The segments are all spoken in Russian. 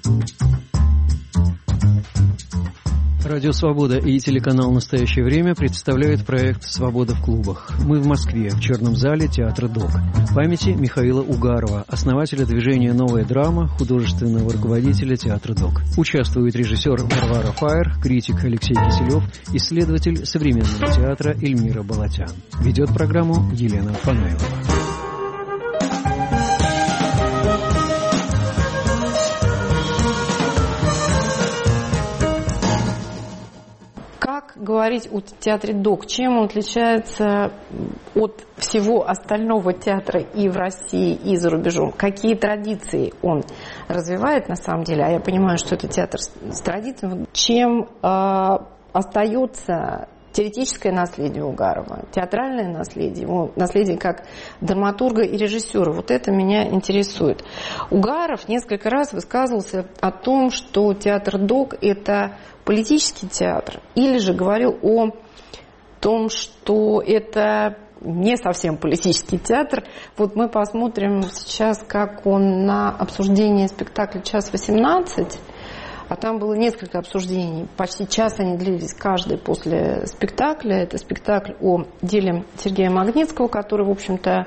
Радио «Свобода» и телеканал «Настоящее время» представляют проект «Свобода в клубах». Мы в Москве, в Черном зале театра ДОК. Памяти Михаила Угарова, основателя движения «Новая драма», художественного руководителя театра ДОК. Участвует режиссер Варвара Фаер, критик Алексей Киселев, исследователь современного театра Эльмира Балатян. Ведет программу Елена Фанаилова. Говорить о театре ДОК, чем он отличается от всего остального театра и в России, и за рубежом? Какие традиции он развивает на самом деле? А я понимаю, что это театр с традициями. Чем остается теоретическое наследие Угарова, театральное наследие, его наследие как драматурга и режиссера. Вот это меня интересует. Угаров несколько раз высказывался о том, что театр ДОК – это политический театр, или же говорил о том, что это не совсем политический театр. Вот мы посмотрим сейчас, как он на обсуждении спектакля «Час 18», а там было несколько обсуждений, почти час они длились каждый после спектакля. Это спектакль о деле Сергея Магнитского, который, в общем-то,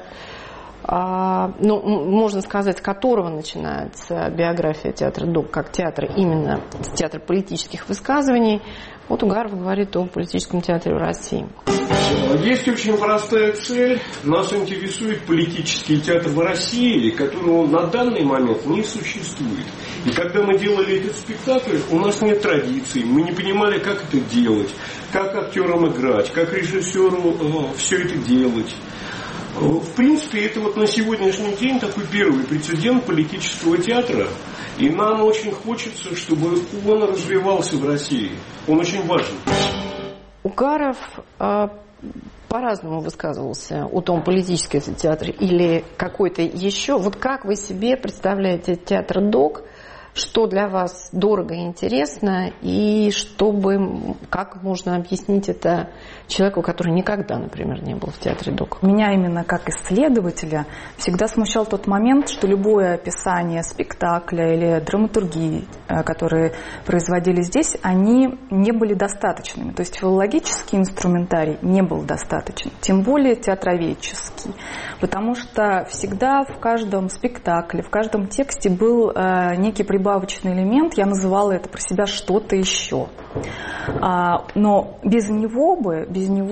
можно сказать, с которого начинается биография театра ДОК, как театр именно театр политических высказываний. Вот Угаров говорит о политическом театре в России. Есть очень простая цель. Нас интересует политический театр в России, которого на данный момент не существует. И когда мы делали этот спектакль, у нас нет традиций. Мы не понимали, как это делать, как актерам играть, как режиссеру все это делать. В принципе, это вот на сегодняшний день такой первый прецедент политического театра. И нам очень хочется, чтобы он развивался в России. Он очень важен. Угаров по-разному высказывался о том, политический это театр или какой-то еще. Вот как вы себе представляете театр ДОК? Что для вас дорого и интересно, и как можно объяснить это человеку, который никогда, например, не был в театре ДОК? Меня именно как исследователя всегда смущал тот момент, что любое описание спектакля или драматургии, которые производили здесь, они не были достаточными. То есть филологический инструментарий не был достаточен, тем более театроведческий. Потому что всегда в каждом спектакле, в каждом тексте был некий прибавочный элемент, я называла это про себя что-то еще. Но без него бы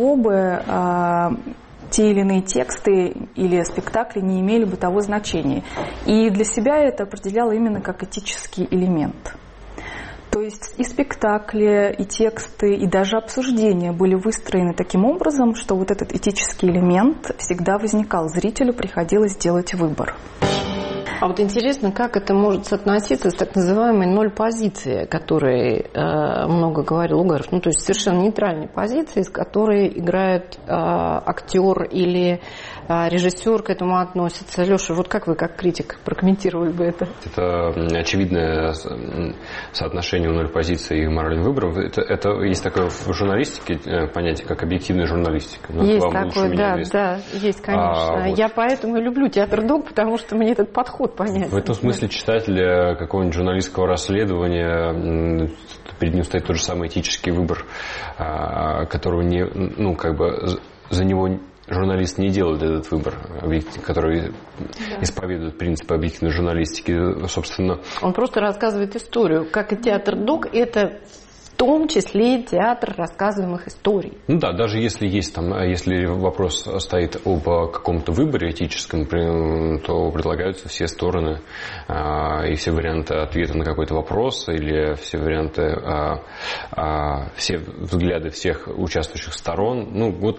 те или иные тексты или спектакли не имели бы того значения. И для себя это определяла именно как этический элемент. То есть и спектакли, и тексты, и даже обсуждения были выстроены таким образом, что вот этот этический элемент всегда возникал. Зрителю приходилось делать выбор. А вот интересно, как это может соотноситься с так называемой ноль-позицией, о которой много говорил Угаров. То есть совершенно нейтральной позиции, с которой играет актер или режиссер к этому относится. Леша, вот как вы, как критик, прокомментировали бы это? Это очевидное соотношение ноль-позиции и моральных выборов. Это есть такое в журналистике понятие, как объективная журналистика. Есть такое, да, есть, конечно. Я поэтому и люблю театр ДОК, потому что мне этот подход понятен. В этом смысле читатель какого-нибудь журналистского расследования, перед ним стоит тот же самый этический выбор, которого за него журналист не делает этот выбор, который исповедует принципы объективной журналистики, собственно. Он просто рассказывает историю, как и театр ДОК, это в том числе театр рассказываемых историй. Да, даже если если вопрос стоит об каком-то выборе этическом, то предлагаются все стороны и все варианты ответа на какой-то вопрос, или все варианты, все взгляды всех участвующих сторон.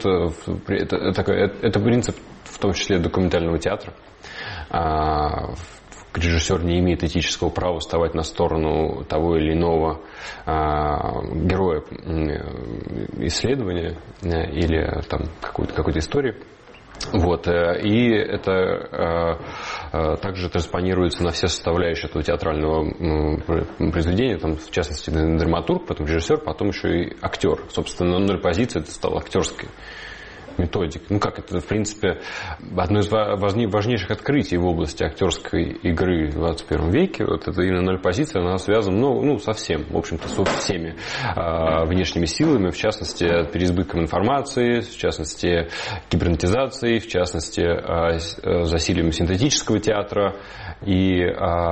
Это принцип в том числе документального театра. Режиссер не имеет этического права вставать на сторону того или иного героя исследования или какой-то истории. И это также транспонируется на все составляющие этого театрального произведения, в частности, драматург, потом режиссер, потом еще и актер. Собственно, ноль позиции это стало актерской методик. Ну как это, в принципе, одно из важнейших открытий в области актерской игры в 21 веке. Вот это именно ноль позиция, она связана со всем, в общем-то, со всеми внешними силами, в частности, переизбытком информации, в частности, кибернетизацией, в частности, засилием синтетического театра и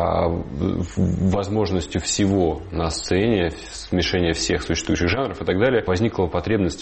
возможностью всего на сцене, смешения всех существующих жанров и так далее, возникла потребность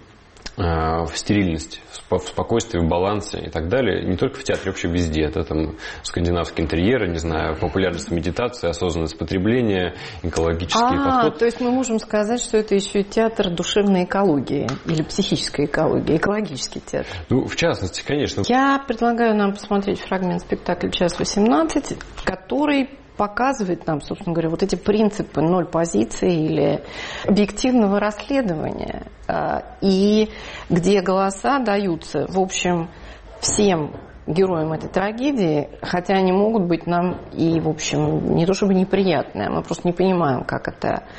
в стерильности, в спокойствии, в балансе и так далее. Не только в театре, вообще везде. Это там скандинавские интерьеры, не знаю, популярность медитации, осознанность потребления, экологический подход. То есть мы можем сказать, что это еще и театр душевной экологии или психической экологии, экологический театр. Ну, в частности, конечно. Я предлагаю нам посмотреть фрагмент спектакля «Час 18», который показывает нам, собственно говоря, вот эти принципы ноль позиций или объективного расследования, и где голоса даются, в общем, всем героям этой трагедии, хотя они могут быть нам и, в общем, не то чтобы неприятные, мы просто не понимаем, как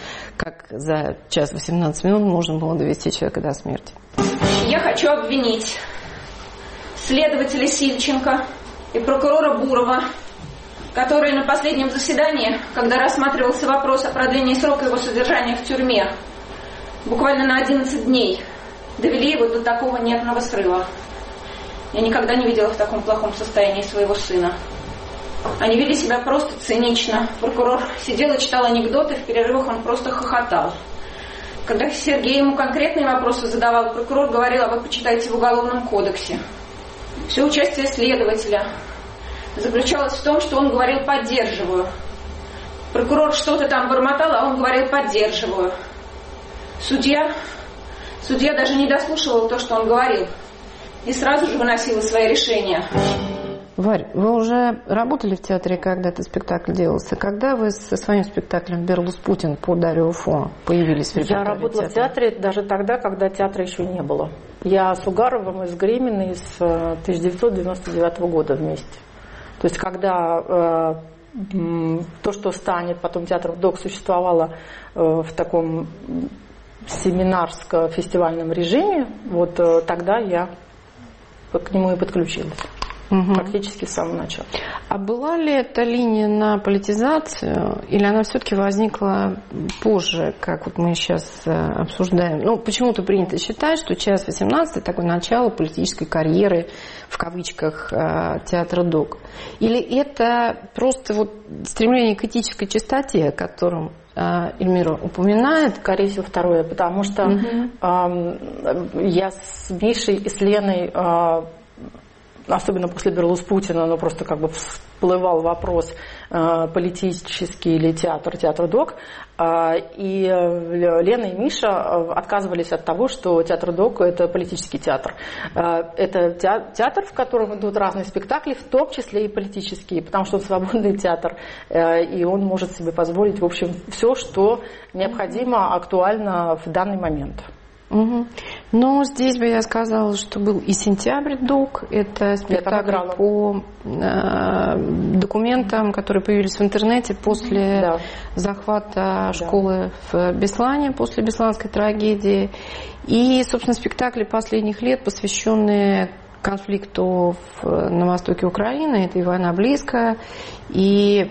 за час 18 минут можно было довести человека до смерти. Я хочу обвинить следователя Сильченко и прокурора Бурова, которые на последнем заседании, когда рассматривался вопрос о продлении срока его содержания в тюрьме, буквально на 11 дней, довели его до такого нервного срыва. Я никогда не видела в таком плохом состоянии своего сына. Они вели себя просто цинично. Прокурор сидел и читал анекдоты, в перерывах он просто хохотал. Когда Сергей ему конкретные вопросы задавал, прокурор говорил: а вы почитайте в Уголовном кодексе. Все участие следователя заключалось в том, что он говорил «поддерживаю». Прокурор что-то там бормотал, а он говорил «поддерживаю». Судья даже не дослушивал то, что он говорил, и сразу же выносила свои решения. Варь, вы уже работали в театре, когда этот спектакль делался? Когда вы со своим спектаклем «Берлус Путин» по Дарио Фо появились в репертуаре? Я работала в театре даже тогда, когда театра еще не было. Я с Угаровым и с Греминой с 1999 года вместе. То есть, когда то, что станет потом театр ВДОК, существовало в таком семинарско-фестивальном режиме, вот тогда я к нему и подключилась. Практически с самого начала. А была ли эта линия на политизацию, или она все-таки возникла позже, как вот мы сейчас обсуждаем? Ну, почему-то принято считать, что «Час 18» такое начало политической карьеры, в кавычках, театра ДОК. Или это просто вот стремление к этической чистоте, о котором Эльмира упоминает? Скорее всего, второе, потому что я с Мишей и с Леной, особенно после «Берлус Путина», но просто как бы всплывал вопрос политический или театр ДОК. И Лена и Миша отказывались от того, что театр ДОК – это политический театр. Это театр, в котором идут разные спектакли, в том числе и политические, потому что он свободный театр, и он может себе позволить, в общем, все, что необходимо, актуально в данный момент. Но здесь бы я сказала, что был и «Сентябрь ДОК», это спектакль по документам, которые появились в интернете после захвата школы в Беслане, после Бесланской трагедии. И, собственно, спектакли последних лет, посвященные конфликту на востоке Украины, это и «Война близко», и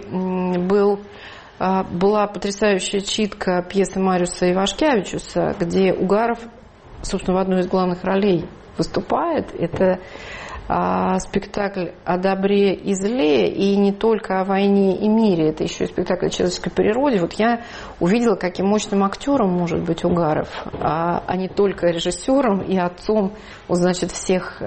была потрясающая читка пьесы Мариуса Ивашкевичуса, где Угаров, собственно, в одной из главных ролей выступает. Это спектакль о добре и зле, и не только о войне и мире, это еще и спектакль о человеческой природе. Вот я увидела, каким мощным актером может быть Угаров, а не только режиссером и отцом, вот, значит, всех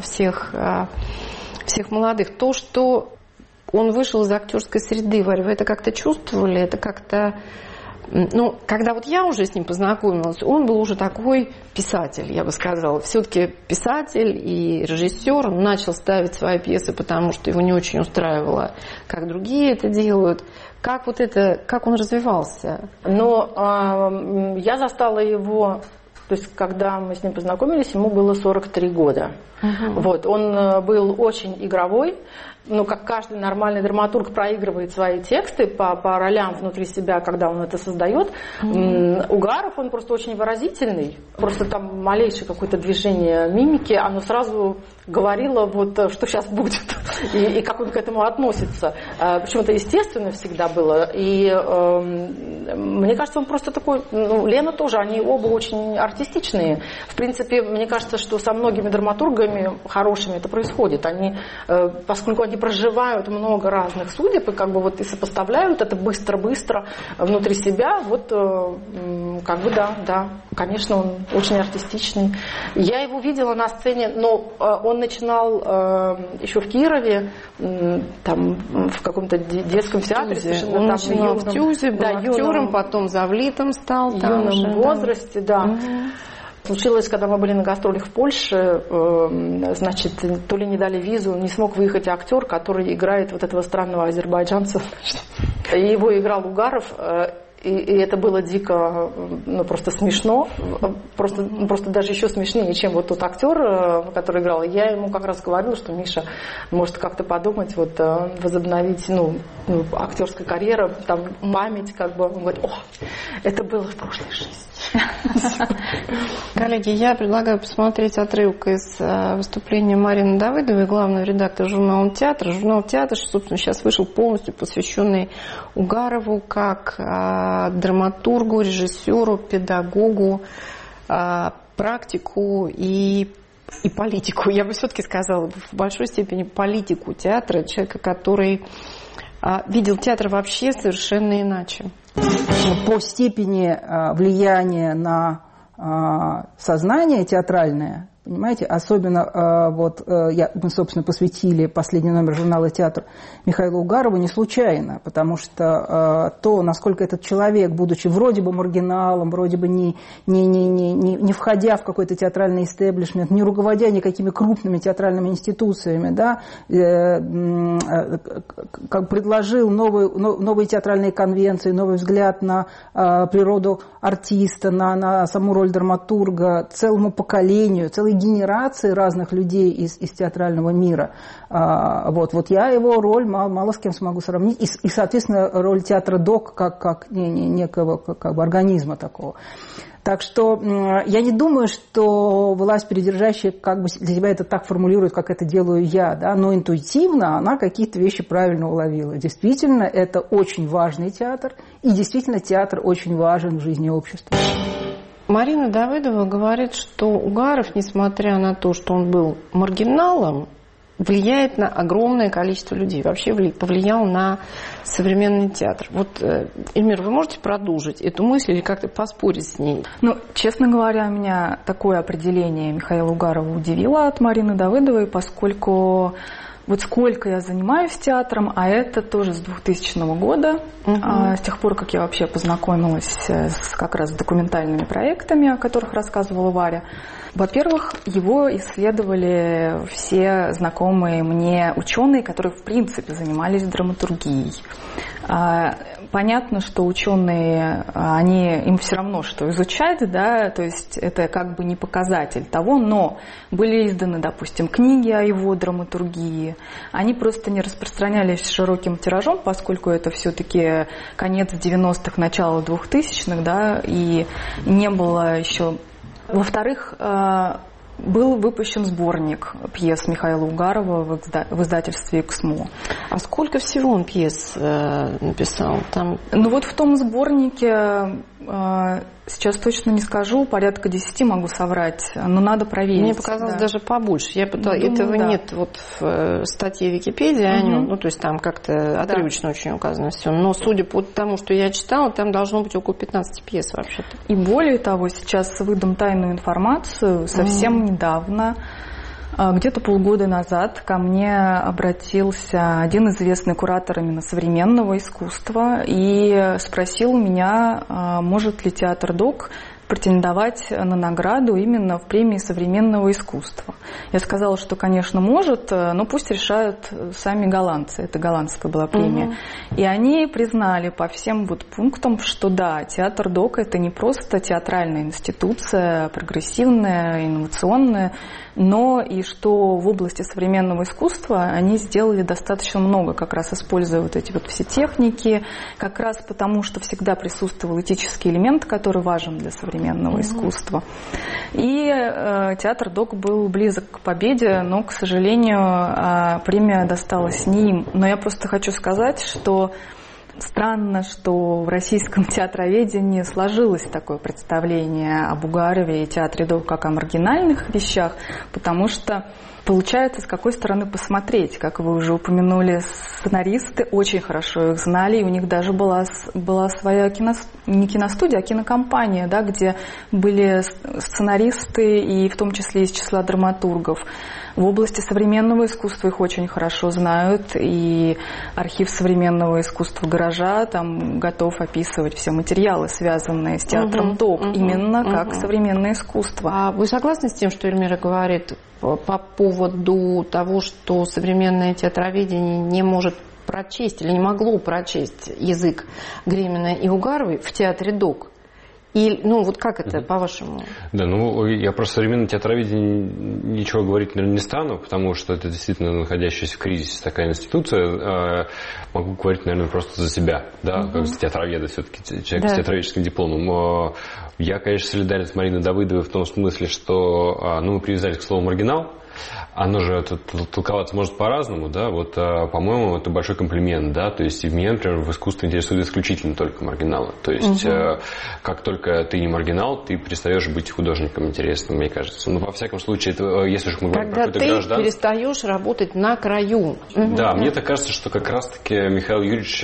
молодых. То, что он вышел из актерской среды, Варя, вы это как-то чувствовали? Это как-то... Ну, когда вот я уже с ним познакомилась, он был уже такой писатель, я бы сказала. Все-таки писатель и режиссер. Он начал ставить свои пьесы, потому что его не очень устраивало, как другие это делают. Как он развивался? Но я застала его... То есть, когда мы с ним познакомились, ему было 43 года. Вот, он был очень игровой, как каждый нормальный драматург проигрывает свои тексты по ролям внутри себя, когда он это создает. Угаров, он просто очень выразительный. Просто там малейшее какое-то движение мимики, оно сразу говорило, что сейчас будет, и как он к этому относится. Причем это естественно всегда было. И мне кажется, он просто такой... Лена тоже, они оба очень артистичные. В принципе, мне кажется, что со многими драматургами хорошими это происходит. Они, поскольку они проживают много разных судеб, и и сопоставляют это быстро-быстро внутри себя, да, конечно, он очень артистичный. Я его видела на сцене, но он начинал еще в Кирове, там в каком-то детском театре. Он начинал в ТЮЗе, был актером, потом завлитом стал. В юном возрасте, да. Случилось, когда мы были на гастролях в Польше, значит, то ли не дали визу, не смог выехать актер, который играет этого странного азербайджанца. И его играл Угаров. И это было дико, просто смешно, просто даже еще смешнее, чем тот актер, который играл. Я ему как раз говорила, что Миша может как-то подумать, возобновить, актерская карьера, там, память, Он говорит, это было в прошлой жизни. Коллеги, я предлагаю посмотреть отрывок из выступления Марины Давыдовой, главного редактора журнала «Театр». Журнал «Театр», собственно, сейчас вышел полностью посвященный Угарову как драматургу, режиссеру, педагогу, практику и политику. Я бы все-таки сказала, в большой степени политику театра, человека, который видел театр вообще совершенно иначе. По степени влияния на сознание театральное, понимаете, особенно мы, собственно, посвятили последний номер журнала «Театр» Михаилу Угарову не случайно, потому что то, насколько этот человек, будучи вроде бы маргиналом, вроде бы не входя в какой-то театральный истеблишмент, не руководя никакими крупными театральными институциями, да, предложил новые театральные конвенции, новый взгляд на природу артиста, на саму роль драматурга целому поколению, целой генерации разных людей из театрального мира. Я его роль мало с кем смогу сравнить. И соответственно, роль театра ДОК как некого организма такого. Так что я не думаю, что власть придержащая для себя это так формулирует, как это делаю я, да? Но интуитивно она какие-то вещи правильно уловила. Действительно, это очень важный театр, и действительно театр очень важен в жизни общества. Марина Давыдова говорит, что Угаров, несмотря на то, что он был маргиналом, влияет на огромное количество людей. Вообще повлиял на современный театр. Эльмира, вы можете продолжить эту мысль или как-то поспорить с ней? Честно говоря, меня такое определение Михаила Угарова удивило от Марины Давыдовой, поскольку сколько я занимаюсь театром, а это тоже с 2000 года, с тех пор, как я вообще познакомилась как раз с документальными проектами, о которых рассказывала Варя. Во-первых, его исследовали все знакомые мне ученые, которые в принципе занимались драматургией. Понятно, что ученые, им все равно, что изучать, да, то есть это не показатель того, но были изданы, допустим, книги о его драматургии, они просто не распространялись широким тиражом, поскольку это все-таки конец 90-х, начало 2000-х, да, и не было еще... Во-вторых, был выпущен сборник пьес Михаила Угарова в издательстве «Эксмо». А сколько всего он пьес написал? В том сборнике, сейчас точно не скажу, порядка 10 могу соврать, но надо проверить. Мне показалось даже побольше. Я пыталась, этого нет в статье Википедии о нем, то есть там как-то отрывочно очень указано все. Но судя по тому, что я читала, там должно быть около 15 пьес вообще-то. И более того, сейчас выдам тайную информацию, совсем недавно, где-то полгода назад ко мне обратился один известный куратор именно современного искусства и спросил меня, может ли театр ДОК претендовать на награду именно в премии современного искусства. Я сказала, что, конечно, может, но пусть решают сами голландцы. Это голландская была премия. И они признали по всем вот пунктам, что да, театр ДОК – это не просто театральная институция, прогрессивная, инновационная, но и что в области современного искусства они сделали достаточно много, как раз используя вот эти вот все техники, как раз потому, что всегда присутствовал этический элемент, который важен для современного искусства. И театр ДОК был близок к победе, но, к сожалению, премия досталась не им. Но я просто хочу сказать, что странно, что в российском театроведении сложилось такое представление об Угарове и театре ДОК как о маргинальных вещах, потому что получается, с какой стороны посмотреть. Как вы уже упомянули, сценаристы очень хорошо их знали, и у них даже была своя не киностудия, а кинокомпания, да, где были сценаристы, и в том числе из числа драматургов. В области современного искусства их очень хорошо знают, и архив современного искусства «Гаража» там готов описывать все материалы, связанные с театром ДОК, именно как современное искусство. А вы согласны с тем, что Эльмира говорит по поводу того, что современное театроведение не может прочесть или не могло прочесть язык Гремина и Угаровой в театре ДОК? И, ну, вот как это, по-вашему? Да, ну, я про современное театроведение ничего говорить, наверное, не стану, потому что это действительно находящаяся в кризисе такая институция. Могу говорить, наверное, просто за себя, да, как театроведа, все-таки человек с театроведческим дипломом. Я, конечно, солидарен с Мариной Давыдовой в том смысле, что, мы привязались к слову «маргинал». Оно же толковаться может по-разному, да, вот, по-моему, это большой комплимент, да, то есть меня, например, в искусстве интересуют исключительно только маргиналы, то есть как только ты не маргинал, ты перестаешь быть художником интересным, мне кажется, но во всяком случае, это, если уж мы говорим про какое-то гражданство... Когда ты перестаешь работать на краю. Да, мне так кажется, что как раз-таки Михаил Юрьевич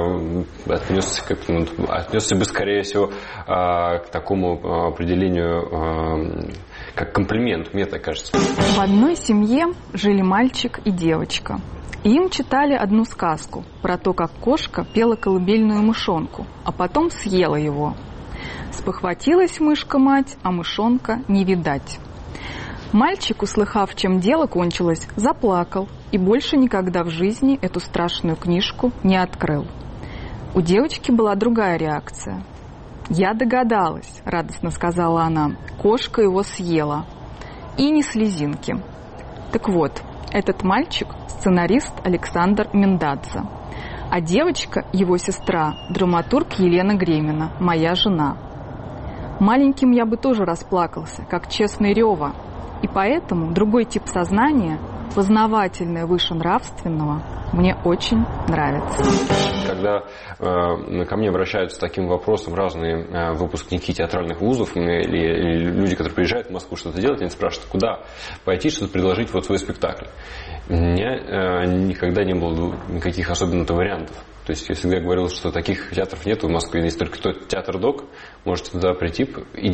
отнесся бы, скорее всего, к такому определению, как комплимент, мне так кажется. В одной семье жили мальчик и девочка. И им читали одну сказку про то, как кошка пела колыбельную мышонку, а потом съела его. Спохватилась мышка-мать, а мышонка не видать. Мальчик, услыхав, чем дело кончилось, заплакал и больше никогда в жизни эту страшную книжку не открыл. У девочки была другая реакция. «Я догадалась», — радостно сказала она, — «кошка его съела». И ни слезинки. Так вот, этот мальчик — сценарист Александр Миндадзе, а девочка — его сестра, драматург Елена Гремина, моя жена. Маленьким я бы тоже расплакался, как честный Рёва, и поэтому другой тип сознания, познавательное выше нравственного, мне очень нравится. Когда ко мне обращаются с таким вопросом разные выпускники театральных вузов или люди, которые приезжают в Москву что-то делать, они спрашивают, куда пойти, что-то предложить, вот свой спектакль. У меня никогда не было никаких особенно-то вариантов. То есть я всегда говорил, что таких театров нет в Москве, есть только театр ДОК, можете туда прийти.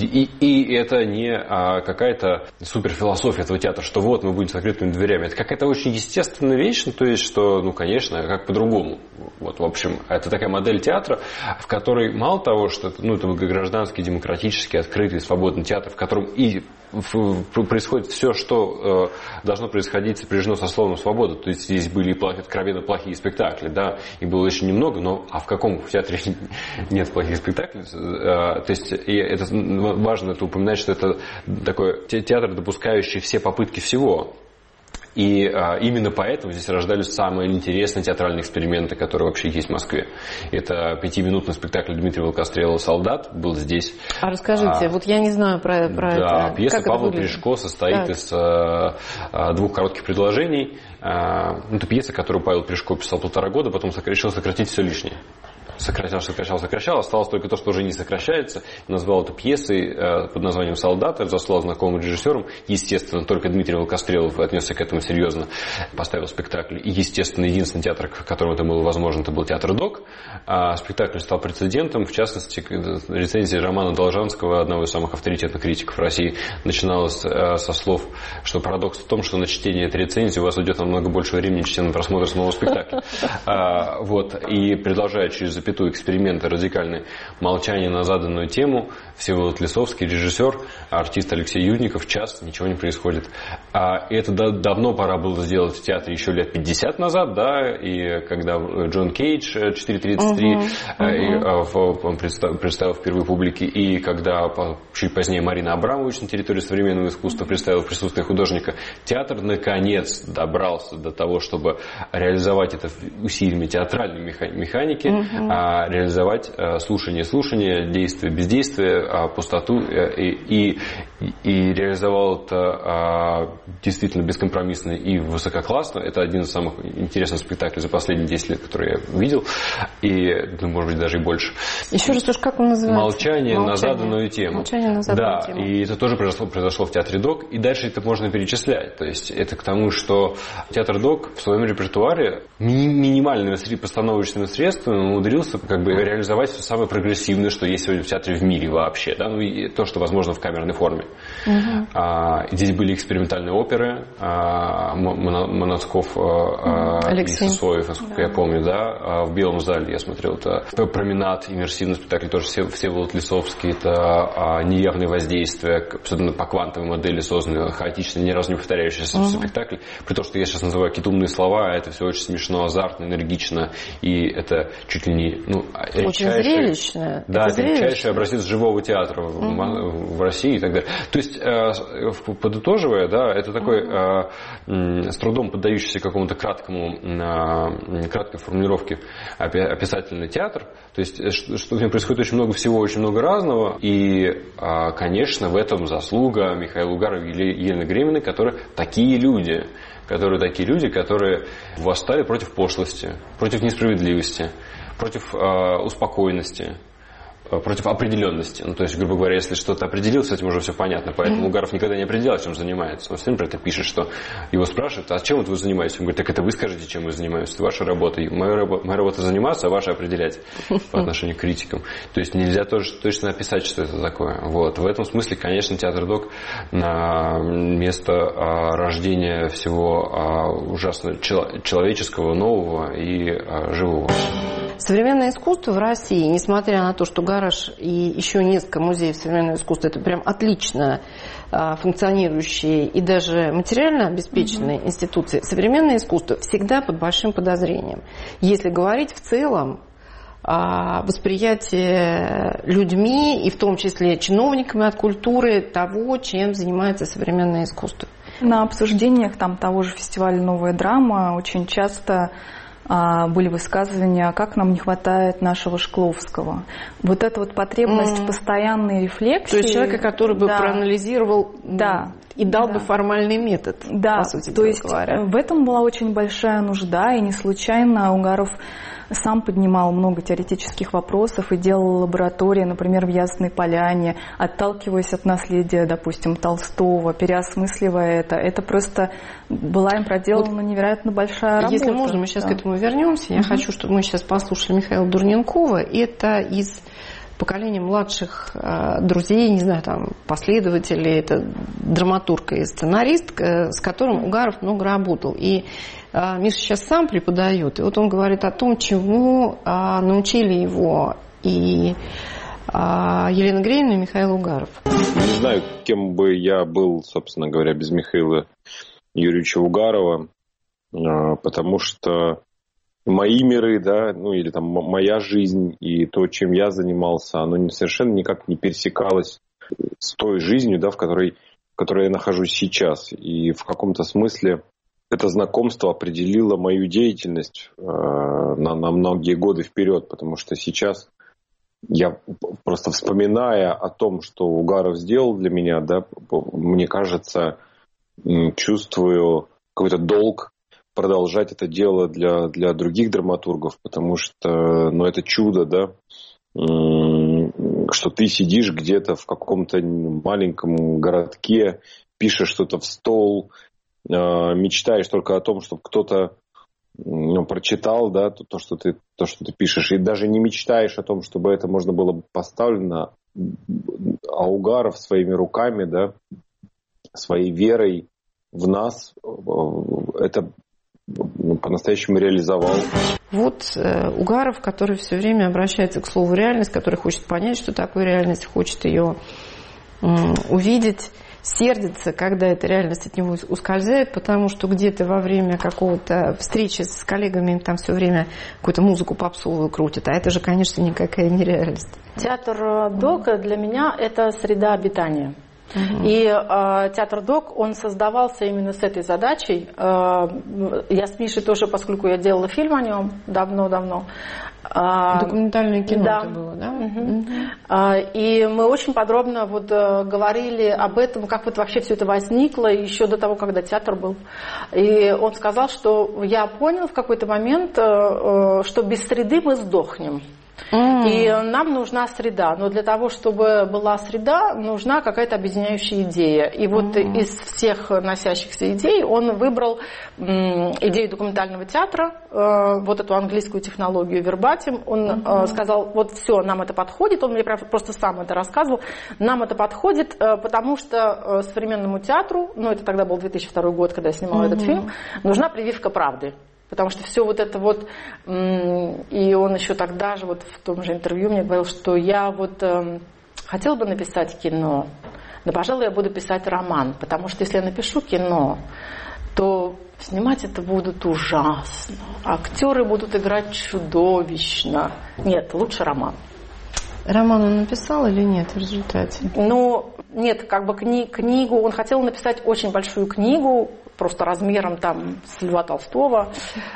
И это не какая-то суперфилософия этого театра, что вот мы будем с закрытыми дверями. Это какая-то очень естественная вещь, то есть, что, конечно, как по-другому. Вот, в общем, это такая модель театра, в которой мало того, что это гражданский, демократический, открытый, свободный театр, в котором и происходит все, что должно происходить, сопряжено со словом «свобода». То есть здесь были откровенно плохие спектакли, да, их было очень немного, но в каком театре нет плохих спектаклей? То есть это важно упоминать, что это такой театр, допускающий все попытки всего. И именно поэтому здесь рождались самые интересные театральные эксперименты, которые вообще есть в Москве. Это 5-минутный спектакль Дмитрия Волкострелова «Солдат» был здесь. А расскажите, вот я не знаю про это. Да, пьеса Павла Пришко состоит из 2 коротких предложений. Это пьеса, которую Павел Пришко писал 1,5 года, потом решил сократить все лишнее. Сокращал, осталось только то, что уже не сокращается. Назвал это пьесой под названием «Солдат», разослал знакомым режиссерам. Естественно, только Дмитрий Волкострелов отнесся к этому серьезно, поставил спектакль. И, естественно, единственный театр, в котором это было возможно, это был театр ДОК. Спектакль стал прецедентом. В частности, рецензия Романа Должанского, одного из самых авторитетных критиков России, начиналась со слов, что парадокс в том, что на чтение этой рецензии у вас уйдет намного больше времени, чем на просмотр самого спектакля. И продолжая через запятую эксперименты радикальные, молчание на заданную тему, Всеволод Лисовский, режиссер, артист Алексей Юдников, час, ничего не происходит. И это давно пора было сделать в театре еще лет 50 назад, да, и когда Джон Кейдж 4.33 представил впервые публике, и когда чуть позднее Марина Абрамович на территории современного искусства представила в присутствии художника, театр наконец добрался до того, чтобы реализовать это усилиями театральной механики, реализовать слушание, действие, бездействие, пустоту, и реализовал это действительно бескомпромиссно и высококлассно. Это один из самых интересных спектаклей за последние 10 лет, которые я видел, и, может быть, даже и больше. Еще раз, как он называется? «Молчание на заданную тему». «Молчание на заданную тему». И это тоже произошло в Театре ДОК, и дальше это можно перечислять. То есть это к тому, что Театр ДОК в своем репертуаре минимальными постановочными средствами умудрился реализовать все самое прогрессивное, что есть сегодня в театре в мире вообще, да? И то, что возможно в камерной форме. Здесь были экспериментальные оперы, Монацков и Сысоев, насколько я помню, да? В Белом зале я смотрел, это «Променад», иммерсивный спектакль, тоже Всеволод Лисовский, это «Неявное воздействие», абсолютно по квантовой модели созданный, хаотичный, ни разу не повторяющийся спектакль, при том, что я сейчас называю какие-то умные слова, это все очень смешно, азартно, энергично, и это чуть ли не очень зрелищно. Да, это редчайший образец живого театра в России и так далее. То есть, подытоживая, да, это такой с трудом поддающийся какому-то краткой формулировке описательный театр. То есть, что в нем происходит очень много всего, очень много разного. И, конечно, в этом заслуга Михаила Угарова и Елены Греминой, которые такие люди, которые восстали против пошлости, против несправедливости, против успокоенности, против определенности. То есть, грубо говоря, если что-то определил, с этим уже все понятно. Поэтому Угаров никогда не определял, чем занимается. Он все время про это пишет, что его спрашивают, а чем вы занимаетесь? Он говорит, так это вы скажите, чем вы занимаетесь. Это ваша работа. Моя работа заниматься, а ваша определять по отношению к критикам. То есть, нельзя точно описать, что это такое. В этом смысле, конечно, Театр ДОК на место рождения всего ужасно человеческого, нового и живого. Современное искусство в России, несмотря на то, что «Гараж» и еще несколько музеев современного искусства, это прям отлично функционирующие и даже материально обеспеченные институции, современное искусство всегда под большим подозрением. Если говорить в целом восприятие людьми, и в том числе чиновниками от культуры, того, чем занимается современное искусство. На обсуждениях того же фестиваля «Новая драма» очень часто были высказывания, как нам не хватает нашего Шкловского. Вот эта потребность постоянной рефлексии. То есть человека, который бы проанализировал и дал бы формальный метод, по сути говоря. В этом была очень большая нужда, и не случайно Угаров сам поднимал много теоретических вопросов и делал лаборатории, например, в Ясной Поляне, отталкиваясь от наследия, допустим, Толстого, переосмысливая это. Это просто была им проделана невероятно большая работа. Если можно, мы сейчас к этому вернемся. Я хочу, чтобы мы сейчас послушали Михаила Дурненкова. Это из поколения младших друзей, не знаю, последователей, это драматург и сценарист, с которым Угаров много работал. И Миша сейчас сам преподает, и он говорит о том, чему научили его и Елена Гремина и Михаил Угаров. Не знаю, кем бы я был, собственно говоря, без Михаила Юрьевича Угарова, потому что мои миры, или моя жизнь и то, чем я занимался, оно совершенно никак не пересекалось с той жизнью, в которой я нахожусь сейчас. И в каком-то смысле это знакомство определило мою деятельность на многие годы вперед, потому что сейчас я просто, вспоминая о том, что Угаров сделал для меня, мне кажется, чувствую какой-то долг продолжать это дело для других драматургов, потому что это чудо, что ты сидишь где-то в каком-то маленьком городке, пишешь что-то в стол, мечтаешь только о том, чтобы кто-то прочитал, то, что ты пишешь, и даже не мечтаешь о том, чтобы это можно было поставлено, а Угаров своими руками, своей верой в нас, это по-настоящему реализовал. Вот Угаров, который все время обращается к слову «реальность», который хочет понять, что такое реальность, хочет ее увидеть, сердится, когда эта реальность от него ускользает, потому что где-то во время какого-то встречи с коллегами там все время какую-то музыку попсовую крутят, а это же, конечно, никакая не реальность. Театр ДОК для меня – это среда обитания. И театр ДОК, он создавался именно с этой задачей. Я с Мишей тоже, поскольку я делала фильм о нем давно-давно. Документальное кино да. это было, да? И мы очень подробно вот говорили об этом, как вот вообще все это возникло еще до того, когда театр был. И он сказал, что я понял в какой-то момент, что без среды мы сдохнем. И нам нужна среда. Но для того, чтобы была среда, нужна какая-то объединяющая идея. И вот из всех носящихся идей он выбрал идею документального театра, вот эту английскую технологию вербатим. Он сказал, вот все, нам это подходит. Он мне просто сам это рассказывал. Нам это подходит, потому что современному театру, ну это тогда был 2002 год, когда я снимала этот фильм, нужна прививка правды. Потому что все вот это вот, и он еще тогда же вот в том же интервью мне говорил, что я вот хотела бы написать кино, но, пожалуй, я буду писать роман, потому что если я напишу кино, то снимать это будут ужасно, актеры будут играть чудовищно. Нет, лучше роман. Роман он написал или нет в результате? Ну, нет, как бы книгу, он хотел написать очень большую книгу, просто размером там с Льва Толстого,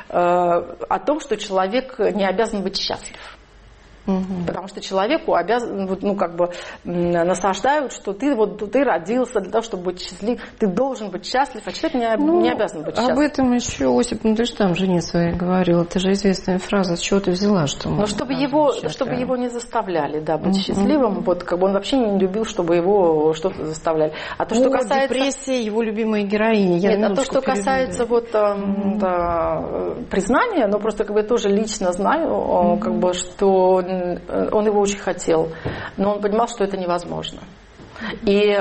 о том, что человек не обязан быть счастлив. Потому что человеку обязан, ну, как бы насаждают, что ты родился для того, чтобы быть счастлив, ты должен быть счастлив, а человек не обязан быть счастлив. Об этом еще Осип Мандельштам жене своей говорил. Это же известная фраза, с чего ты взяла, что но чтобы его не заставляли, да, быть счастливым, вот как бы он вообще не любил, чтобы его что-то заставляли. А то, что касается депрессия, его любимой героини. Нет, а то, что касается вот признания, но просто как бы я тоже лично знаю, как бы, что он его очень хотел, но он понимал, что это невозможно. И,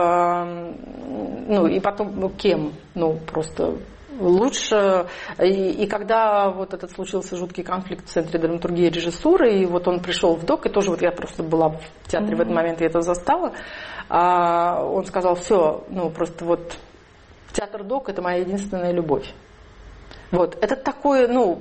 ну, и потом, кем? Ну, просто лучше. И когда вот этот случился жуткий конфликт в Центре драматургии и режиссуры, и вот он пришел в ДОК, и тоже вот я просто была в театре в этот момент, и это застала, он сказал, все, ну, просто вот театр ДОК – это моя единственная любовь. Вот. Это такое, ну,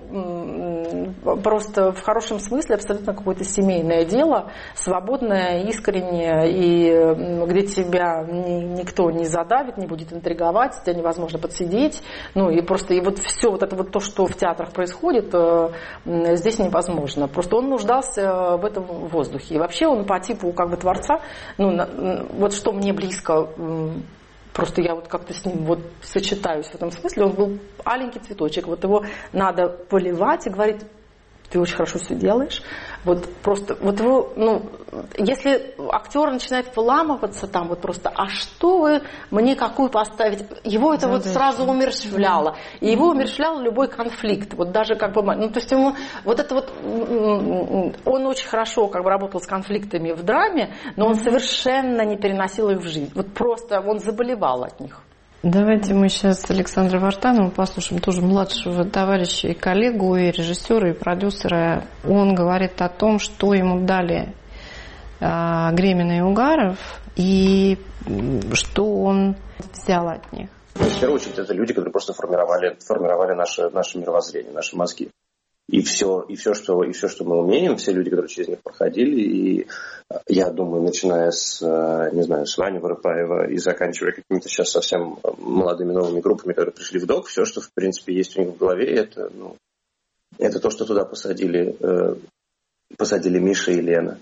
просто в хорошем смысле абсолютно какое-то семейное дело, свободное, искреннее, и где тебя никто не задавит, не будет интриговать, тебя невозможно подсидеть. Ну, и просто, и вот все вот это вот то, что в театрах происходит, здесь невозможно. Просто он нуждался в этом воздухе. И вообще он по типу как бы творца, ну, вот что мне близко. Просто я вот как-то с ним вот сочетаюсь в этом смысле. Он был аленький цветочек. Вот его надо поливать и говорить, ты очень хорошо все делаешь. Вот просто, вот его, ну, если актер начинает выламываться там, вот просто, а что вы мне какую поставить? Его это вот сразу умерщвляло. И его умерщвлял любой конфликт. Вот даже как бы, ну, то есть ему, вот это вот, он очень хорошо как бы работал с конфликтами в драме, но он совершенно не переносил их в жизнь. Вот просто он заболевал от них. Давайте мы сейчас Александра Вартанова послушаем, тоже младшего товарища и коллегу, и режиссера, и продюсера. Он говорит о том, что ему дали Гремина и Угаров, и что он взял от них. В первую очередь, это люди, которые просто формировали наше мировоззрение, наши мозги. И все, что мы умеем, все люди, которые через них проходили, и я думаю, начиная с, не знаю, с Вани Воропаева и заканчивая какими-то сейчас совсем молодыми новыми группами, которые пришли в ДОК, все, что в принципе есть у них в голове, это то, что туда посадили Миша и Лена.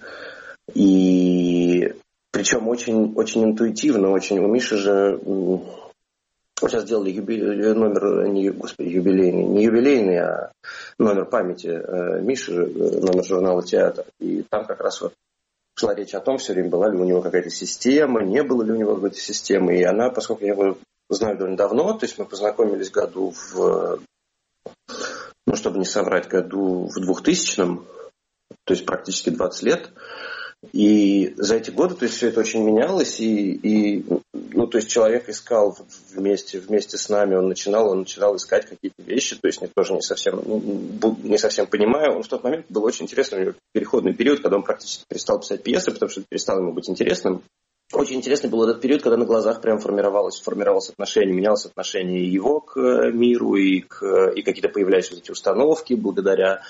И причем очень, очень интуитивно, очень. У Миши же сейчас сделали номер, не юбилейный, а номер памяти Миши, номер журнала «Театр». И там как раз вот шла речь о том, все время была ли у него какая-то система, не было ли у него какой-то системы. И она, поскольку я его знаю довольно давно, то есть мы познакомились году чтобы не соврать, году в 2000-м, то есть практически 20 лет. И за эти годы, то есть все это очень менялось, и то есть человек искал вместе с нами, он начинал искать какие-то вещи, то есть тоже не совсем понимаю. Он в тот момент был очень интересный, у него переходный период, когда он практически перестал писать пьесы, потому что это перестало ему быть интересным. Очень интересный был этот период, когда на глазах прям формировалось отношение, менялось отношение его к миру и какие-то появлялись вот эти установки благодаря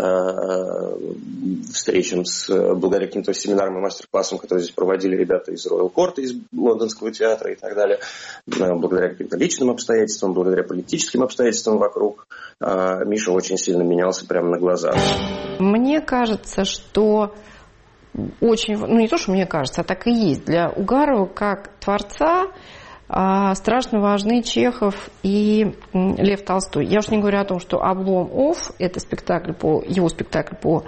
встречам, благодаря каким-то семинарам и мастер-классам, которые здесь проводили ребята из Royal Court, из Лондонского театра и так далее, благодаря каким-то личным обстоятельствам, благодаря политическим обстоятельствам вокруг. Миша очень сильно менялся прямо на глазах. Мне кажется, что очень, не то, что мне кажется, а так и есть. Для Угарова как творца страшно важны Чехов и Лев Толстой. Я уж не говорю о том, что «Обломов» — это его спектакль по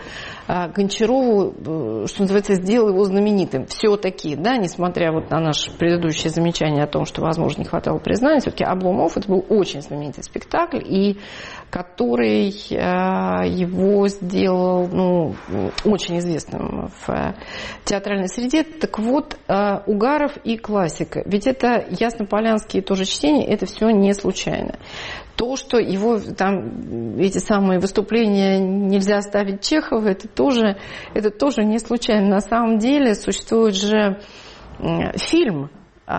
Гончарову, что называется, сделал его знаменитым. Все-таки, да, несмотря вот на наше предыдущее замечание о том, что, возможно, не хватало признания, все-таки «Обломов» — это был очень знаменитый спектакль, и который его сделал очень известным в театральной среде. Так вот, Угаров и классика. Ведь это яснополянские тоже чтения, это все не случайно. То, что его там эти самые выступления нельзя оставить Чехова, это тоже не случайно. На самом деле существует же фильм,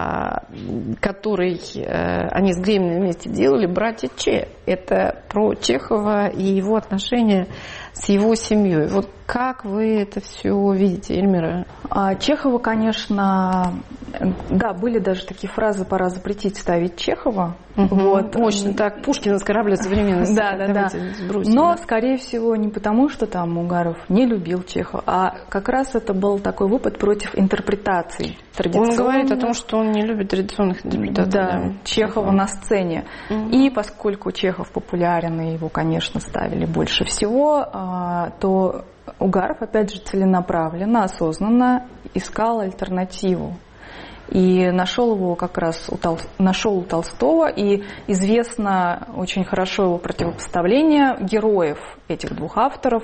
который они с Греминым вместе делали, «Братья Че». Это про Чехова и его отношения с его семьей. Вот как вы это все видите, Эльмира? Чехова, конечно, да, были даже такие фразы: «Пора запретить ставить Чехова». Вот. Мощно так, Пушкина с корабля современности. Да. Но, скорее всего, не потому, что там Угаров не любил Чехова, а как раз это был такой выпад против интерпретаций традиционных. Он говорит о том, что он не любит традиционных интерпретаций. Да, Чехова на сцене. И поскольку Чехов популярен, и его, конечно, ставили больше всего, то Угаров, опять же, целенаправленно, осознанно искал альтернативу. И нашел его как раз нашел у Толстого, и известно очень хорошо его противопоставление героев этих двух авторов.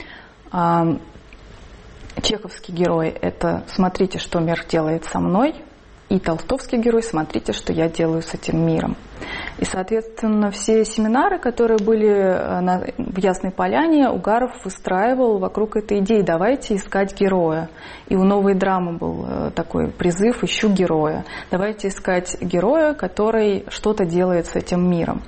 Чеховский герой – это «смотрите, что мир делает со мной», и толстовский герой «смотрите, что я делаю с этим миром». И, соответственно, все семинары, которые были в Ясной Поляне, Угаров выстраивал вокруг этой идеи: давайте искать героя. И у «Новой драмы» был такой призыв: ищу героя. Давайте искать героя, который что-то делает с этим миром.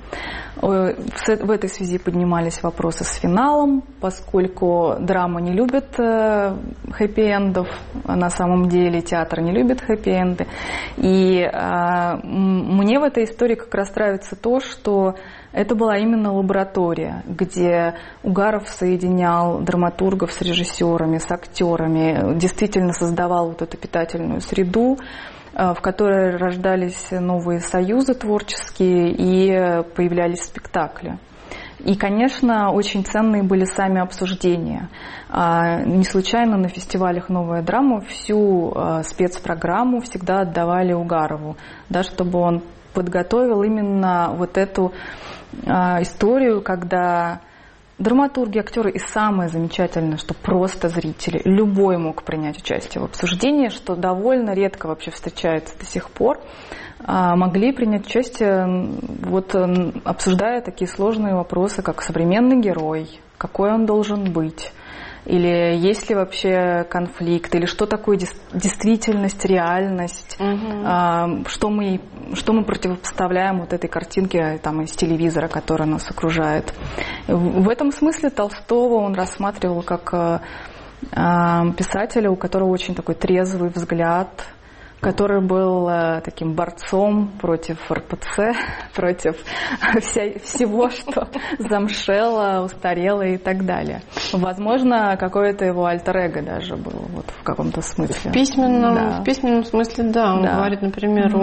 В этой связи поднимались вопросы с финалом, поскольку драма не любит хэппи-эндов, на самом деле театр не любит хэппи-энды. И мне в этой истории как раз нравится то, что это была именно лаборатория, где Угаров соединял драматургов с режиссерами, с актерами, действительно создавал вот эту питательную среду, в которой рождались новые союзы творческие и появлялись спектакли. И, конечно, очень ценные были сами обсуждения. Не случайно на фестивалях «Новая драма» всю спецпрограмму всегда отдавали Угарову, да, чтобы он подготовил именно вот эту историю, когда драматурги, актеры и самое замечательное, что просто зрители, любой мог принять участие в обсуждении, что довольно редко вообще встречается до сих пор, могли принять участие, вот, обсуждая такие сложные вопросы, как современный герой, какой он должен быть, или есть ли вообще конфликт, или что такое действительность, реальность, что мы противопоставляем вот этой картинке там, из телевизора, которая нас окружает. В этом смысле Толстого он рассматривал как писателя, у которого очень такой трезвый взгляд, который был таким борцом против РПЦ, против всего, что замшело, устарело и так далее. Возможно, какое-то его альтер-эго даже было вот, в каком-то смысле. В письменном смысле, да. Он говорит, например,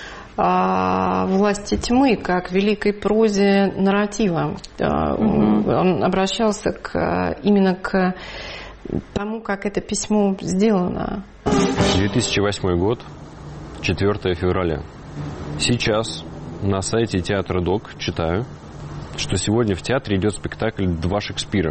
о власти тьмы, как великой прозе нарратива. Он обращался именно к тому, как это письмо сделано. 2008 год, 4 февраля. Сейчас на сайте Театра Док читаю, что сегодня в театре идет спектакль «Два Шекспира».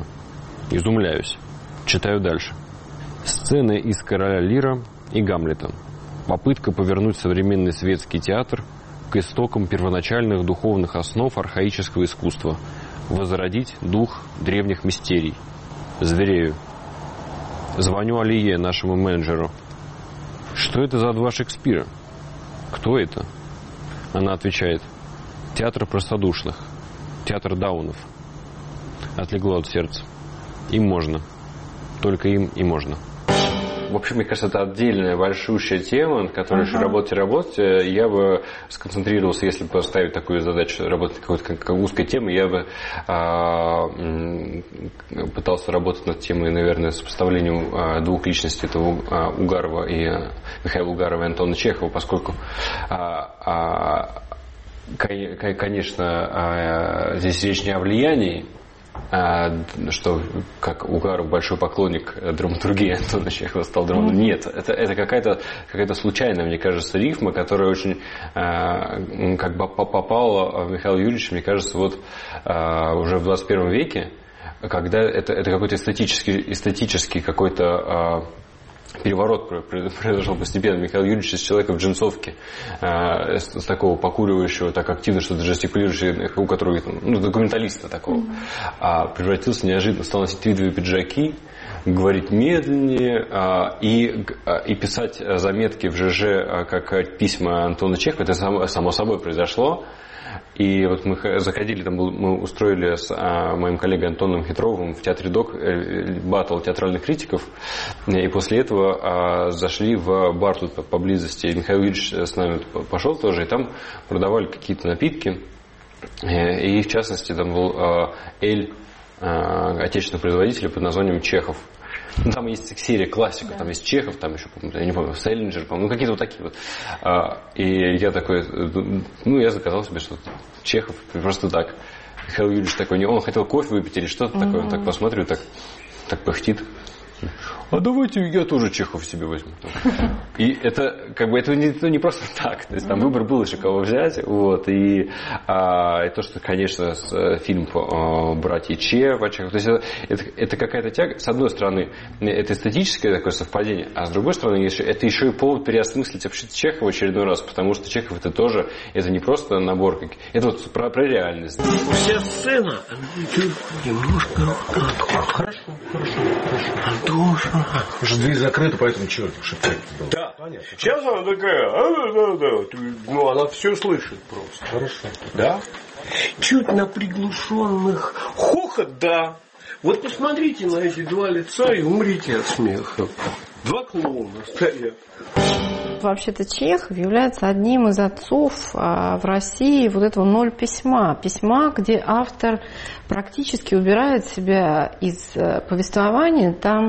Изумляюсь. Читаю дальше. Сцены из «Короля Лира» и «Гамлета». Попытка повернуть современный светский театр к истокам первоначальных духовных основ архаического искусства, возродить дух древних мистерий. Зверею. Звоню Алие, нашему менеджеру. Что это за два Шекспира? Кто это? Она отвечает. Театр простодушных. Театр даунов. Отлегло от сердца. Им можно. Только им и можно. В общем, мне кажется, это отдельная большущая тема, над которой еще работать. Я бы сконцентрировался, если бы поставить такую задачу, работать какой-то узкой темой, я бы пытался работать над темой, наверное, сопоставлением двух личностей, это Угарова и Михаила Угарова и Антона Чехова, поскольку, конечно, здесь речь не о влиянии, что как Угаров большой поклонник драматургии Антона Чехова стал драматургом. Нет, это какая-то случайная, мне кажется, рифма, которая очень как бы попала в Михаила Юрьевича, мне кажется, вот уже в 21 веке, когда это какой-то эстетический какой-то переворот произошел постепенно. Михаил Юрьевич из человека в джинсовке, с такого покуривающего, так активно что-то жестикулирующего, у которого, документалиста такого, превратился неожиданно, стал носить твидовые пиджаки, говорить медленнее и писать заметки в ЖЖ, как письма Антона Чехова. Это само собой произошло. И вот мы заходили, мы устроили с моим коллегой Антоном Хитровым в театре ДОК баттл театральных критиков. И после этого зашли в бар тут поблизости. И Михаил Юрьевич с нами пошел тоже, и там продавали какие-то напитки. И в частности там был эль отечественного производителя под названием Чехов. Там есть серия классиков, там есть Чехов, там еще, я не помню, Селлинджер, какие-то вот такие вот. И я такой, я заказал себе что-то. Чехов, просто так. Михаил Юрьевич такой, он хотел кофе выпить или что-то такое, он так посмотрит, так пыхтит. А давайте я тоже Чехов себе возьму. И это не просто так. То есть там выбор был еще кого взять. Вот. И то, что, конечно, фильм «Братья Че» то есть это какая-то тяга. С одной стороны, это эстетическое такое совпадение, а с другой стороны, это еще и повод переосмыслить вообще Чехова в очередной раз, потому что Чехов это тоже, это не просто набор, это вот про реальность. Вся сцена немножко... Хорошо. Антоша. Уже дверь закрыта, поэтому черт шептать. Да. Понятно. Сейчас она такая, она все слышит просто. Хорошо. Да? Чуть на приглушенных хохот, да. Вот посмотрите на эти два лица и умрите от смеха. Два клоуна стоят. Вообще-то Чехов является одним из отцов в России вот этого ноль письма. Письма, где автор практически убирает себя из повествования. Там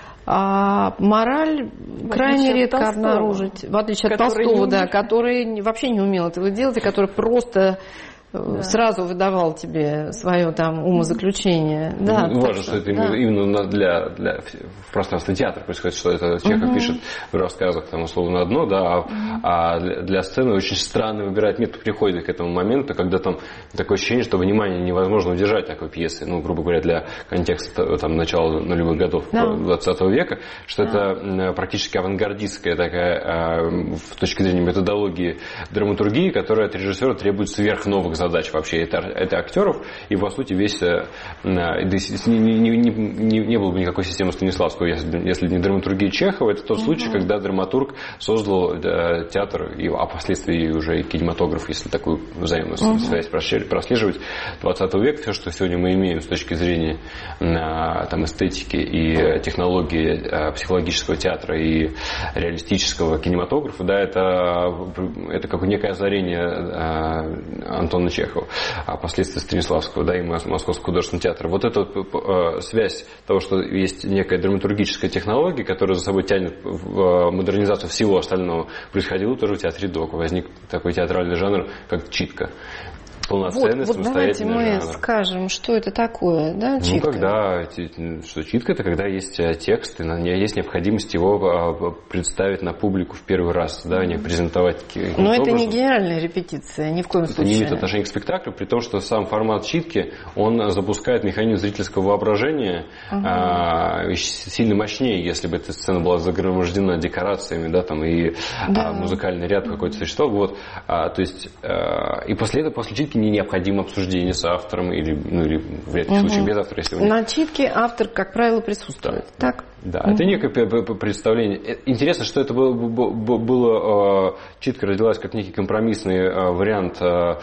мораль крайне редко обнаружить. В отличие от Толстого, да, который вообще не умел этого делать, и который просто... сразу выдавал тебе свое там умозаключение. Да, важно, что это именно для в пространстве театра происходит, что это Чехов пишет в рассказах там условно одно, да, а для сцены очень странно выбирает метод, приходит к этому моменту, когда там такое ощущение, что внимание невозможно удержать такой пьесы, грубо говоря, для контекста там начала нулевых годов 20 века, что это практически авангардистская такая с точки зрения методологии драматургии, которая от режиссера требует сверхновых задач вообще это актеров, и по сути весь не было бы никакой системы Станиславского, если не драматургия Чехова. Это тот случай, когда драматург создал театр, а впоследствии уже и кинематограф, если такую взаимную связь прослеживать, 20 века, все, что сегодня мы имеем с точки зрения там, эстетики и технологии психологического театра и реалистического кинематографа, да, это как некое озарение Антона Чехова, а впоследствии Станиславского, да, и Московского художественного театра. Вот эта связь того, что есть некая драматургическая технология, которая за собой тянет в модернизацию всего остального, происходило тоже в театре ДОК. Возник такой театральный жанр, как читка. полноценный, самостоятельный жанр. Давайте мы скажем, что это такое, да, читка? Что читка, это когда есть текст, и есть необходимость его представить на публику в первый раз, да, не презентовать каким-то Но образом. это не генеральная репетиция, ни в коем случае. Это не имеет отношения к спектаклю, при том, что сам формат читки, он запускает механизм зрительского воображения сильно мощнее, если бы эта сцена была загромождена декорациями, да, там, и музыкальный ряд какой-то существовал. Вот, то есть, и после читки не необходимо обсуждение с автором или в редких случаях без автора. Если на читке автор, как правило, присутствует. Да. Так? Да, это некое представление. Интересно, что это было читка родилась как некий компромиссный вариант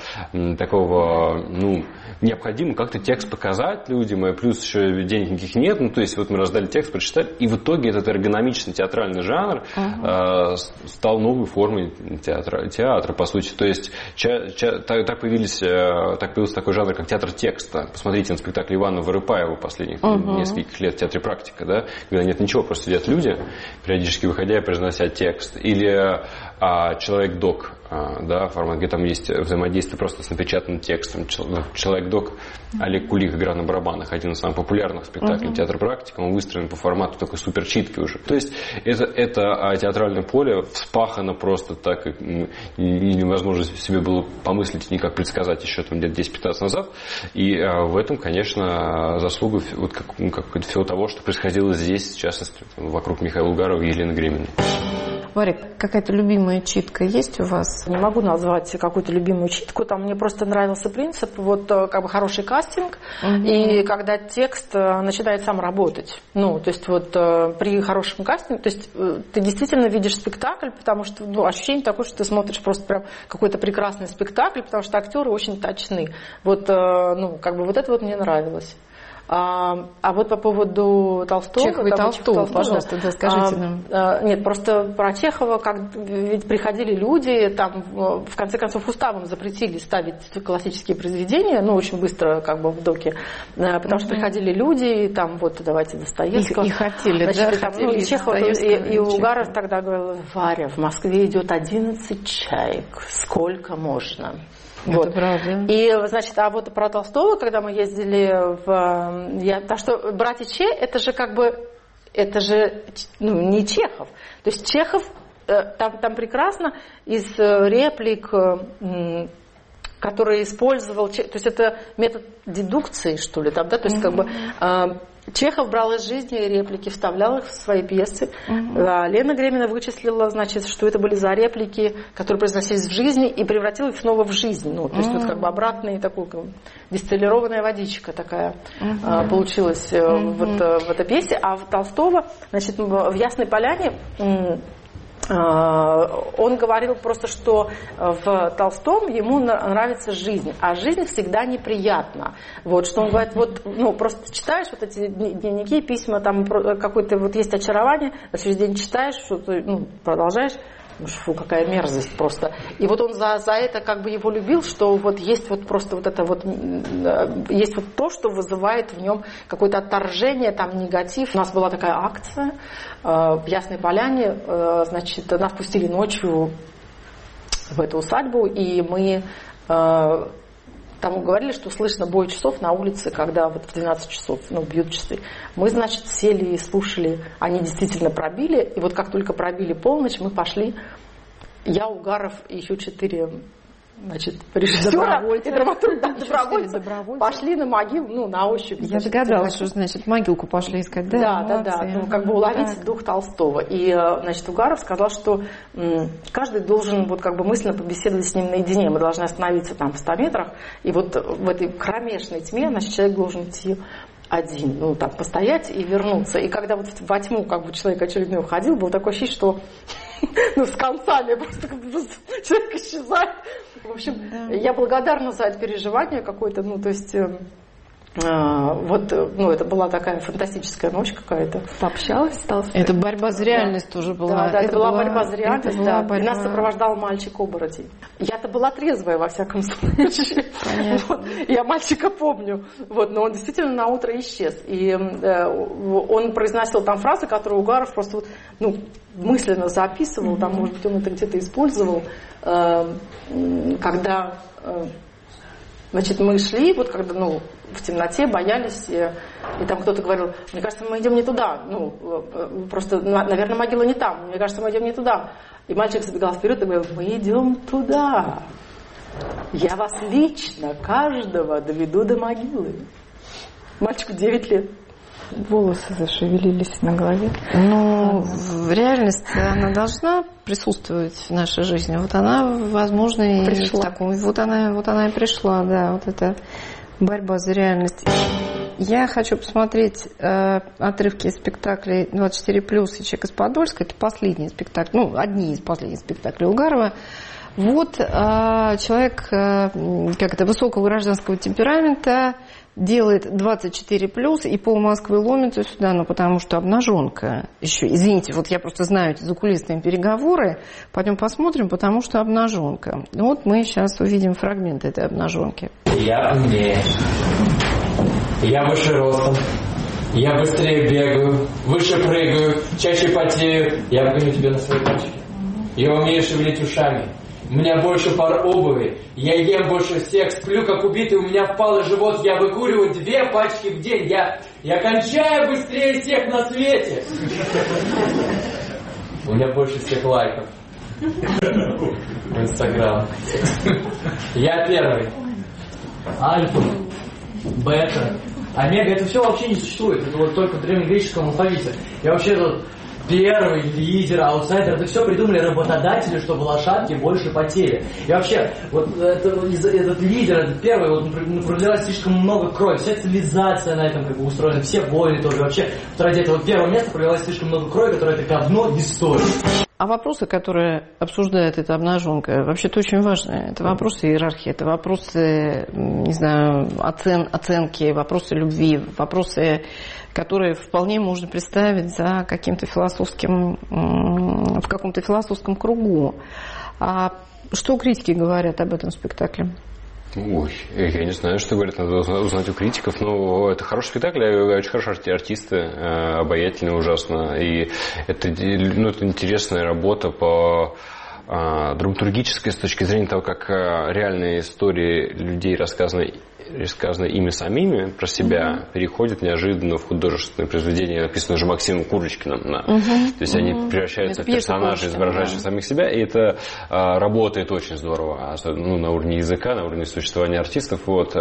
такого, необходимо как-то текст показать людям, и плюс еще денег никаких нет, то есть вот мы раздали текст, прочитали, и в итоге этот эргономичный театральный жанр стал новой формой театра, по сути. То есть так появился такой жанр, как театр текста. Посмотрите на спектакль Ивана Вырыпаева последних нескольких лет в театре «Практика», да, когда нет ничего, просто сидят люди, периодически выходя и произнося текст. Или «Человек-док», да, формат, где там есть взаимодействие просто с напечатанным текстом. «Человек-док», Олег Кулик, игра на барабанах, один из самых популярных спектаклей театра «Практика», он выстроен по формату такой суперчитки уже. То есть это театральное поле вспахано просто так, как невозможно себе было помыслить, никак предсказать еще там лет 10-15 назад. И в этом, конечно, заслуга всего того, что происходило здесь, в частности, вокруг Михаила Угарова и Елены Греминой. Варя, какая-то любимая читка есть у вас? Не могу назвать какую-то любимую читку. Там мне просто нравился принцип, хороший кастинг, и когда текст начинает сам работать. То есть при хорошем кастинге, то есть ты действительно видишь спектакль, потому что ощущение такое, что ты смотришь просто прям какой-то прекрасный спектакль, потому что актеры очень точны. Это мне нравилось. А вот по поводу Толстого... Чехова и Толстого, пожалуйста, скажите нам. Нет, просто про Чехова, ведь приходили люди, там, в конце концов, уставом запретили ставить классические произведения, очень быстро, в доке, потому что приходили люди, там, давайте Достоевского. И хотели, и Чехов, и Угаров тогда говорил: Варя, в Москве идет 11 чаек, сколько можно? Это правда. И, а про Толстого, когда мы ездили потому что «Братья Че» это же не Чехов. То есть Чехов, там прекрасно из реплик, которые использовал, то есть это метод дедукции, что ли, там, да, то есть Чехов брал из жизни реплики, вставлял их в свои пьесы. Лена Гремина вычислила, что это были за реплики, которые произносились в жизни, и превратила их снова в жизнь. То есть обратная такая дистиллированная водичка такая получилась в этой пьесе. А в Толстого, в «Ясной поляне» он говорил просто, что в Толстом ему нравится жизнь, а жизнь всегда неприятна. Что он говорит, просто читаешь эти дневники, письма, там какое-то есть очарование, на следующий день читаешь, что-то, продолжаешь, фу, какая мерзость просто. И он за это его любил, что есть просто есть то, что вызывает в нем какое-то отторжение, там негатив. У нас была такая акция в Ясной Поляне, нас пустили ночью в эту усадьбу, и мы там говорили, что слышно бой часов на улице, когда в 12 часов бьют часы. Мы, сели и слушали. Они действительно пробили. И как только пробили полночь, мы пошли. Я, Угаров и еще 4 режиссера и добровольцы пошли на могилу, на ощупь. Я догадалась, что могилку пошли искать. Да. Уловить дух Толстого. И, Угаров сказал, что каждый должен мысленно побеседовать с ним наедине. Мы должны остановиться там в 100 метрах. И в этой кромешной тьме, человек должен идти один, постоять и вернуться. И когда во тьму человек очередной уходил, было такое ощущение, что с концами просто человек исчезает. В общем, я благодарна за это переживание какое-то, это была такая фантастическая ночь какая-то. Пообщалась с Толстым? Это борьба за реальность тоже была. Да, это была борьба за реальность, И нас сопровождал мальчик-оборотень. Я-то была трезвая, во всяком случае. Я мальчика помню. Но он действительно на утро исчез. И он произносил там фразы, которые Угаров просто мысленно записывал, там, может быть, он это где-то использовал, когда Значит, мы шли, вот когда, в темноте, боялись, и там кто-то говорил, мне кажется, мы идем не туда, просто, наверное, могила не там, мне кажется, мы идем не туда. И мальчик забегал вперед и говорил, мы идем туда. Я вас лично, каждого, доведу до могилы. Мальчику 9 лет. Волосы зашевелились на голове. В реальности она должна присутствовать в нашей жизни. Вот она, возможно, и пришла. Вот она и пришла, да, вот эта борьба за реальность. Я хочу посмотреть отрывки из спектаклей 24+, и «Человек из Подольска». Это последний спектакль, одни из последних спектаклей Угарова. Вот человек высокого гражданского темперамента делает 24+, и пол Москвы ломится сюда, потому что обнаженка еще. Извините, вот я просто знаю эти закулисные переговоры, пойдем посмотрим, потому что обнаженка. Вот мы сейчас увидим фрагмент этой обнаженки. Я умнее. Я выше ростом. Я быстрее бегаю, выше прыгаю, чаще потею. Я погоню тебя на своей тачке. Я умею шевелить ушами. У меня больше пар обуви, я ем больше всех, сплю как убитый, у меня впалый живот, я выкуриваю 2 пачки в день, я кончаю быстрее всех на свете. У меня больше всех лайков в Инстаграм. Я первый. Альфа, бета, омега, это все вообще не существует, это вот только в древнегреческом алфавите. Я вообще тут первый, лидер, аутсайдер, это все придумали работодатели, чтобы лошадки больше потели. И вообще, вот этот лидер, этот первый, пролилось слишком много крови, вся цивилизация на этом устроена, все войны тоже. Вообще, ради этого первого места пролилось слишком много крови, которое это говно истории. А вопросы, которые обсуждает эта обнаженка, вообще-то очень важны. Это вопросы иерархии, это вопросы, не знаю, оценки, вопросы любви, вопросы, которые вполне можно представить за каким-то философским, в каком-то философском кругу. А что критики говорят об этом спектакле? Ой, я не знаю, что говорят, надо узнать у критиков, но это хороший спектакль, очень хорошие артисты, обаятельные ужасно, и это интересная работа по драматургической с точки зрения того, как реальные истории людей, рассказанные ими самими про себя, переходят неожиданно в художественное произведение, написанное уже Максимом Курочкиным. То есть они превращаются в персонажей, изображающих самих себя, и это работает очень здорово, на уровне языка, на уровне существования артистов. Вот.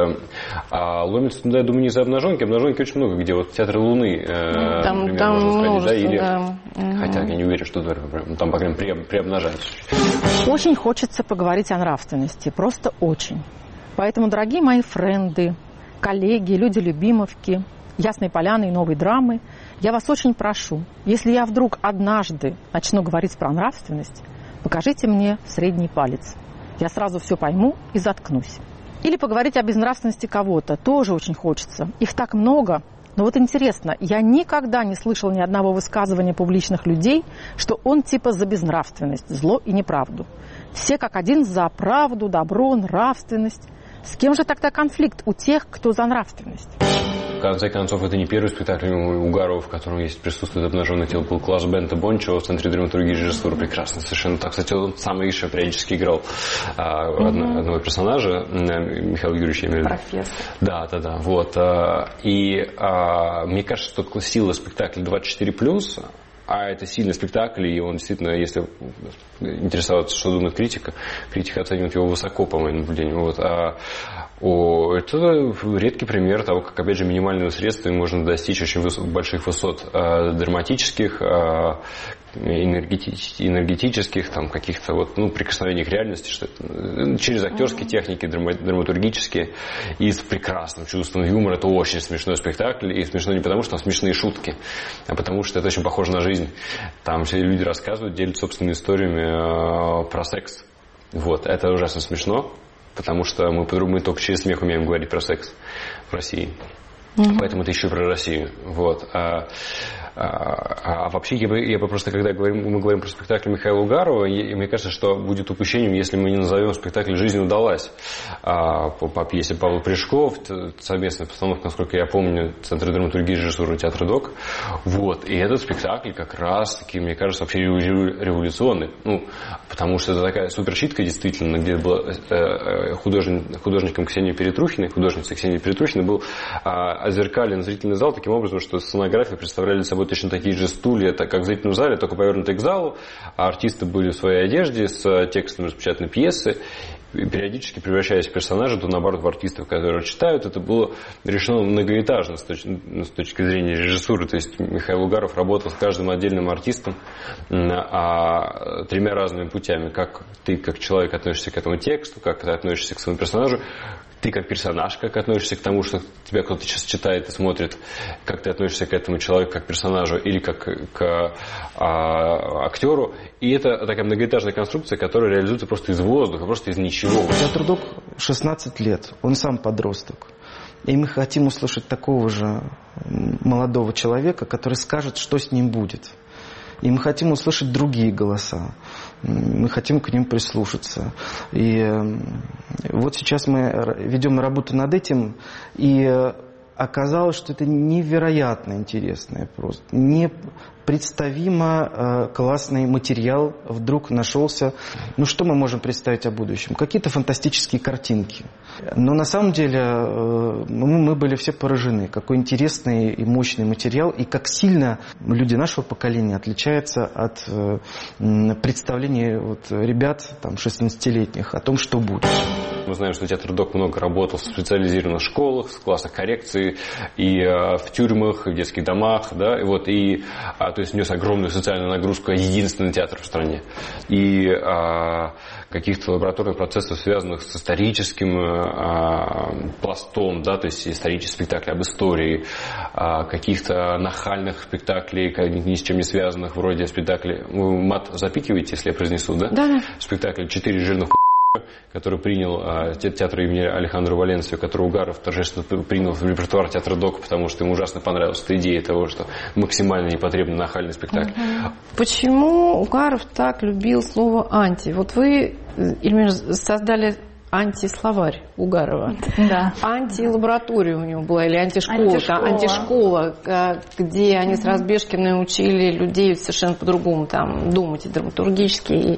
А ломится туда, я думаю, не из-за обнаженки. Обнаженки очень много, где вот Театр Луны, например, можно сходить, или... Хотя я не уверен, что там, по крайней мере, приобнажается. Очень хочется поговорить о нравственности, просто очень. Поэтому, дорогие мои френды, коллеги, люди-любимовки, Ясной Поляны и Новой Драмы, я вас очень прошу, если я вдруг однажды начну говорить про нравственность, покажите мне средний палец. Я сразу все пойму и заткнусь. Или поговорить о безнравственности кого-то, тоже очень хочется. Их так много. Но вот интересно, я никогда не слышала ни одного высказывания публичных людей, что он типа за безнравственность, зло и неправду. Все как один за правду, добро, нравственность. С кем же тогда конфликт? У тех, кто за нравственность. В конце концов, это не первый спектакль Угарова, в котором есть присутствует обнаженное тело. Был класс Бента Бончева в Центре драматургии и режиссуры. Прекрасно совершенно. Так, кстати, он сам Иша периодически играл одного персонажа, Михаил Юрьевич, я имею в виду. Профессор. Да. Вот. И мне кажется, что сила спектакля 24+, а это сильный спектакль, и он действительно, если интересоваться, что думает критика оценивает его высоко, по моему наблюдению. Вот. Это редкий пример того, как, опять же, минимальными средствами можно достичь очень больших высот драматических, энергетических, там, каких-то прикосновений к реальности, через актерские техники, драматургические, и с прекрасным чувством юмора. Это очень смешной спектакль, и смешно не потому, что там смешные шутки, а потому что это очень похоже на жизнь. Там все люди рассказывают, делятся собственными историями про секс. Вот, это ужасно смешно, потому что мы только через смех умеем говорить про секс в России. Поэтому это еще и про Россию. Вот. вообще, я бы просто, когда мы говорим про спектакль Михаила Угарова, мне кажется, что будет упущением, если мы не назовем спектакль «Жизнь удалась» по пьесе Павла Прыжков, совместная постановка, насколько я помню, Центра драматургии и режиссуры театра ДОК. Вот. И этот спектакль как раз-таки, мне кажется, вообще революционный. Потому что это такая суперчитка, действительно, где была художником Ксении Перетрухиной, художницей Ксении Перетрухиной был озеркален зрительный зал таким образом, что сценографии представляли собой точно такие же стулья, как в зрительном зале, только повернутые к залу, а артисты были в своей одежде с текстом распечатанной пьесы, периодически превращаясь в персонажей, то наоборот в артистов, которые читают. Это было решено многоэтажно с точки зрения режиссуры. То есть Михаил Угаров работал с каждым отдельным артистом тремя разными путями. Как ты, как человек, относишься к этому тексту, как ты относишься к своему персонажу, ты как персонаж, как относишься к тому, что тебя кто-то сейчас читает и смотрит, как ты относишься к этому человеку, как персонажу или как к актеру. И это такая многоэтажная конструкция, которая реализуется просто из воздуха, просто из ничего. Театр ДОК 16 лет, он сам подросток. И мы хотим услышать такого же молодого человека, который скажет, что с ним будет. И мы хотим услышать другие голоса. Мы хотим к ним прислушаться. И вот сейчас мы ведем работу над этим, и оказалось, что это невероятно интересное просто. Непредставимо классный материал вдруг нашелся. Что мы можем представить о будущем? Какие-то фантастические картинки. Но на самом деле мы были все поражены, какой интересный и мощный материал, и как сильно люди нашего поколения отличаются от представлений ребят 16-летних о том, что будет. Мы знаем, что театр ДОК много работал в специализированных школах, в классах коррекции, и в тюрьмах, и в детских домах, да, то есть внес огромную социальную нагрузку, единственный театр в стране. И каких-то лабораторных процессов, связанных с историческим пластом, да, то есть исторический спектакль об истории, каких-то нахальных спектаклей, ни с чем не связанных, вроде спектакля, вы мат запикиваете, если я произнесу, да? Да. Спектакль «4 жирных который принял театр имени Алехандро Валенсио, который Угаров торжественно принял в репертуар театра ДОК, потому что ему ужасно понравилась эта идея того, что максимально непотребный нахальный спектакль. Почему Угаров так любил слово «анти»? Вот вы, Эльмира, создали антисловарь Угарова. Да. Антилаборатория у него была, или антишкола, где они с Разбежкиной учили людей совершенно по-другому думать, и драматургически, и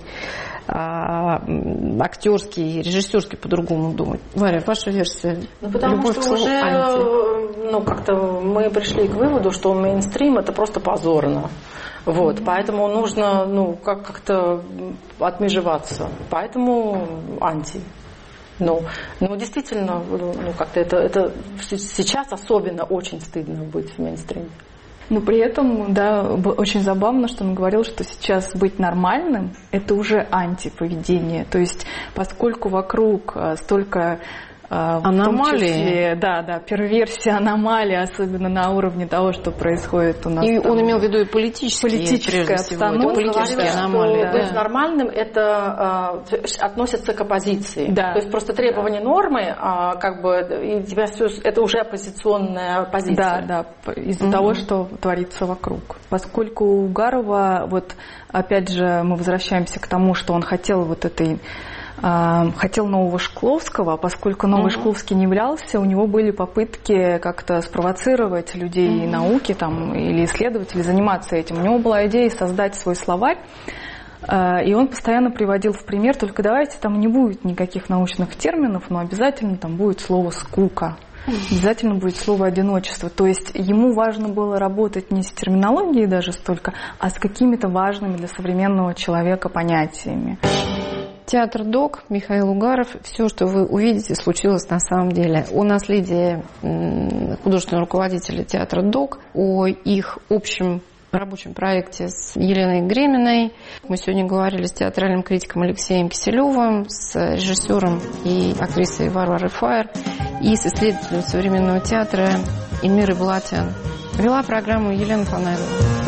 актерский, режиссерский по-другому думать. Варя, ваша версия? Потому что уже как-то мы пришли к выводу, что мейнстрим это просто позорно. Поэтому нужно как-то отмежеваться. Поэтому анти. Действительно, как-то это сейчас особенно очень стыдно быть в мейнстриме. Но при этом, да, очень забавно, что он говорил, что сейчас быть нормальным – это уже антиповедение. То есть, поскольку вокруг столько аномалии, перверсии, аномалии, особенно на уровне того, что происходит у нас. И он имел в виду и политическая обстановка, политические аномалии. Быть нормальным – это относится к оппозиции. Да. То есть просто требование нормы, и тебя все, это уже оппозиционная позиция. Да, из-за того, что творится вокруг. Поскольку у Угарова, опять же, мы возвращаемся к тому, что он хотел хотел нового Шкловского, поскольку новый Шкловский не являлся, у него были попытки как-то спровоцировать людей науки или исследователей заниматься этим. У него была идея создать свой словарь, и он постоянно приводил в пример, только давайте там не будет никаких научных терминов, но обязательно там будет слово «скука». Обязательно будет слово «одиночество». То есть ему важно было работать не с терминологией даже столько, а с какими-то важными для современного человека понятиями. Театр ДОК, Михаил Угаров, все, что вы увидите, случилось на самом деле. О наследии художественного руководителя театра ДОК, о их общем рабочем проекте с Еленой Греминой. Мы сегодня говорили с театральным критиком Алексеем Киселевым, с режиссером и актрисой Варварой Фаер и с исследователем современного театра Эльмирой Балатян. Вела программу Елена Фанаева.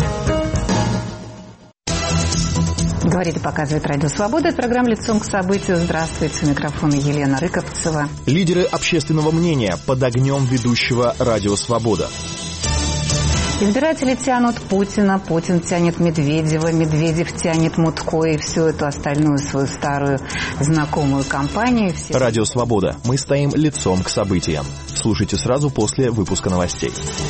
Говорит и показывает Радио Свобода. Это программа «Лицом к событию». Здравствуйте. У микрофона Елена Рыковцева. Лидеры общественного мнения под огнем ведущего Радио Свобода. Избиратели тянут Путина, Путин тянет Медведева, Медведев тянет Мутко и всю эту остальную свою старую знакомую компанию. Радио «Свобода». Мы стоим лицом к событиям. Слушайте сразу после выпуска новостей.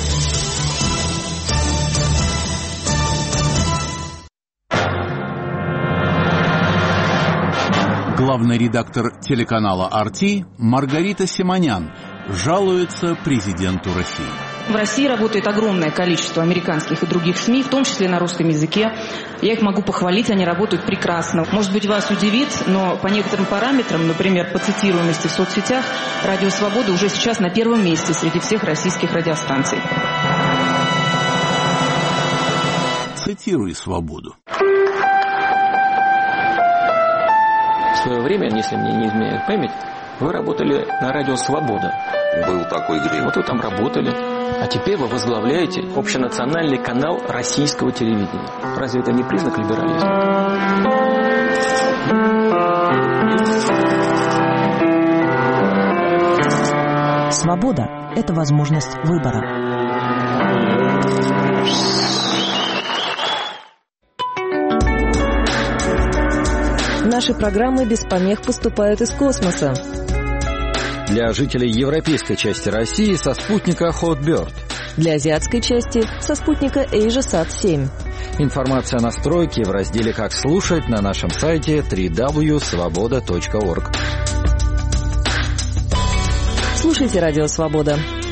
Главный редактор телеканала «Арти» Маргарита Симонян жалуется президенту России. В России работает огромное количество американских и других СМИ, в том числе на русском языке. Я их могу похвалить, они работают прекрасно. Может быть, вас удивит, но по некоторым параметрам, например, по цитируемости в соцсетях, «Радио Свобода» уже сейчас на первом месте среди всех российских радиостанций. Цитируй «Свободу». В свое время, если мне не изменяет память, вы работали на радио «Свобода». Был такой грех. Вот вы там работали. А теперь вы возглавляете общенациональный канал российского телевидения. Разве это не признак либерализма? Свобода – это возможность выбора. Наши программы без помех поступают из космоса. Для жителей европейской части России со спутника Hotbird. Для азиатской части со спутника AsiaSat-7. Информация о настройке в разделе «Как слушать» на нашем сайте www.svoboda.org. Слушайте «Радио Свобода».